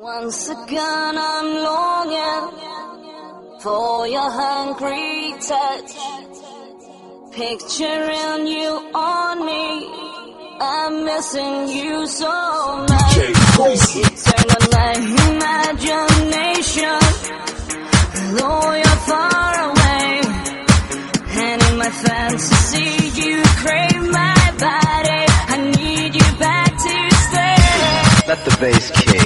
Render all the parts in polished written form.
Once again I'm longing for your hungry touch, picturing you on me, I'm missing you so much. Eternal imagination, though you're far away, and in my fantasy you crave my body, I need you back to stay. Let the bass kick.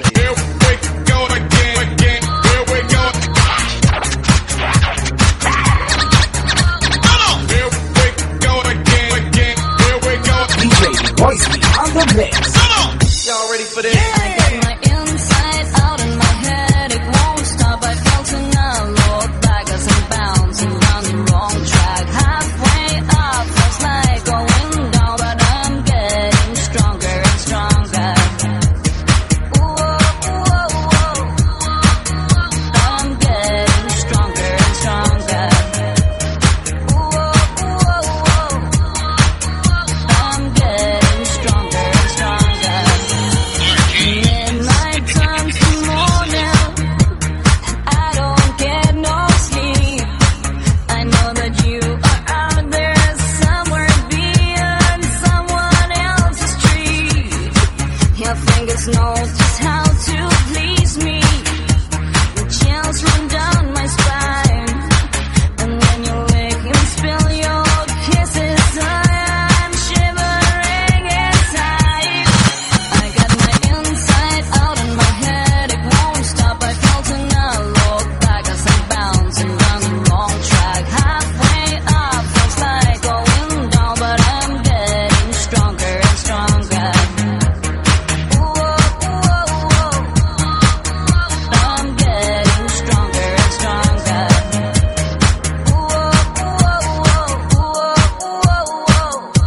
On the mix. Y'all ready for this? I got my inside out and my head, it won't stop. I felt and I look back as I'm bouncing down the wrong track. Halfway up, feels like going down, but I'm getting stronger and stronger. Whoa, whoa, whoa. I'm getting stronger and stronger. Whoa, whoa, whoa. I'm getting stronger and stronger. Midnight turns to morning, I don't get no sleep. I know that you are out there somewhere beyond someone else's tree. Your fingers know just how to please me. The chills run down my spine, and when you lick and spill your kisses, I'm shivering inside. I got my inside out and my head, it won't stop. I felt and I look back as I'm bouncing down the wrong track. Halfway up, feels like going down, but I'm getting stronger and stronger. Whoa, whoa, whoa. I'm getting stronger and stronger. Whoa, whoa, whoa, whoa, whoa,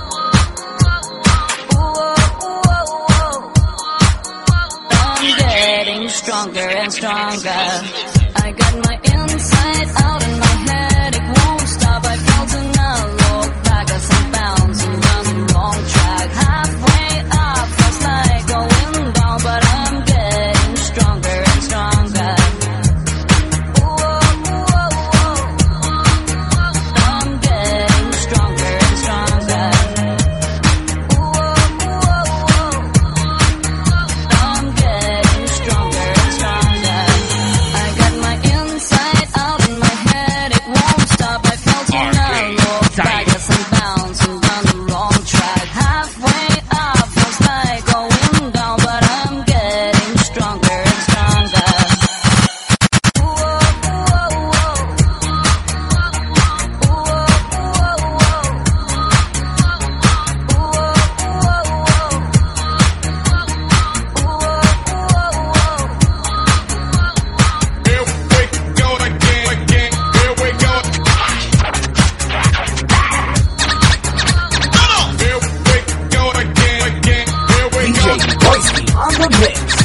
I'm getting stronger and stronger. I got my inside out and my head, it won't stop. I felt and I look back as I'm bouncing down the wrong track. Halfway up, feels like going down, but I'm getting stronger and stronger. Whoa, whoa, whoa. I'm getting stronger and stronger. Whoa, whoa, whoa. I'm getting stronger and stronger. I got my inside out and my head, it won't stop. I felt and I look back as I'm bouncing down the wrong track. Halfway up, feels like going down, but I'm getting stronger and stronger. Whoa, whoa, whoa. Whoa, whoa, whoa. Whoa, whoa, whoa. DJ Boise on the mix.